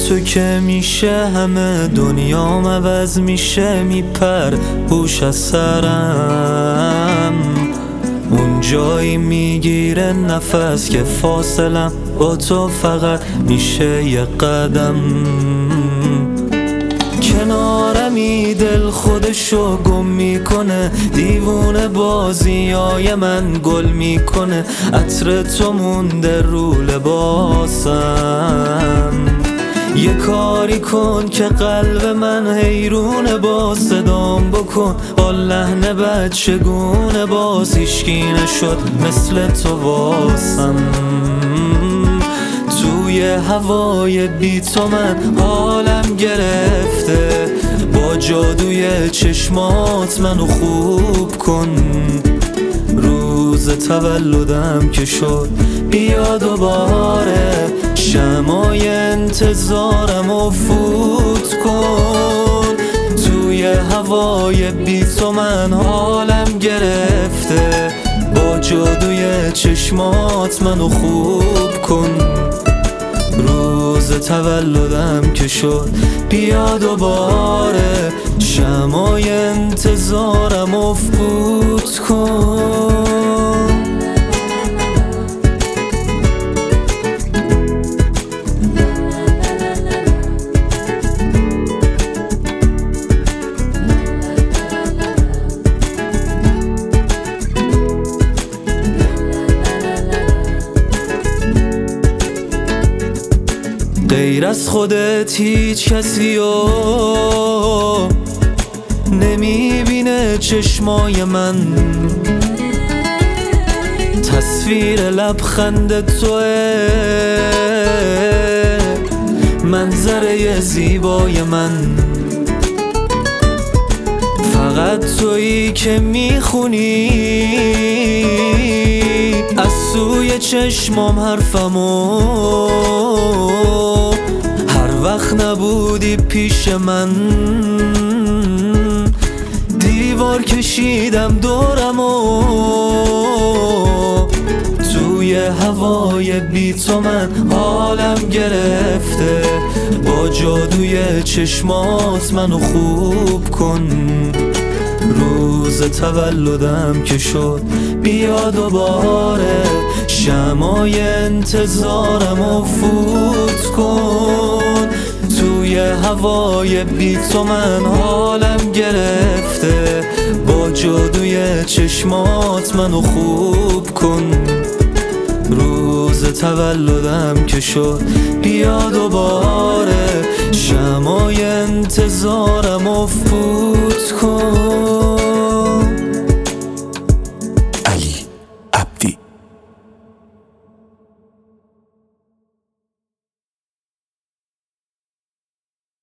تو که میشه همه دنیام عوض میشه، میپر هوش از سرم. اون جایی میگیره نفس که فاصلم با تو فقط میشه یه قدم. کنارمی دل خودشو گم میکنه، دیوونه بازیای من گل میکنه. عطر تو مونده رو لباسم، یه کاری کن که قلب من حیرونه. با صدام بکن با لحن بچگونه، باز هیچکی نشد مثل تو واسم. توی هوای بی تو من حالم گرفته، با جادوی چشمات منو خوب کن. روز تولدم که شد بیا دوباره، شمعای انتظارم و فوت کن. توی هوای بی تو من حالم گرفته، با جادوی چشمات منو خوب کن. روز تولدم که شد بیا دوباره، شمعای انتظارم و فوت کن. غیر از خودت هیچ کسی رو نمیبینه چشمای من. تصویر لبخند توه منظره زیبای من. فقط تویی که میخونی از سوی چشمام حرفمو، هر وقت نبودی پیش من. دیوار کشیدم دورمو، توی هوای بی تو من حالم گرفته، با جادوی چشمات منو خوب کن. روز تولدم که شد بیا دوباره، شمعای انتظارم و فوت کن. توی هوای بی تو من حالم گرفته، با جادوی چشمات منو خوب کن. روز تولدم که شد بیا دوباره، شمعای انتظارم و فوت کن.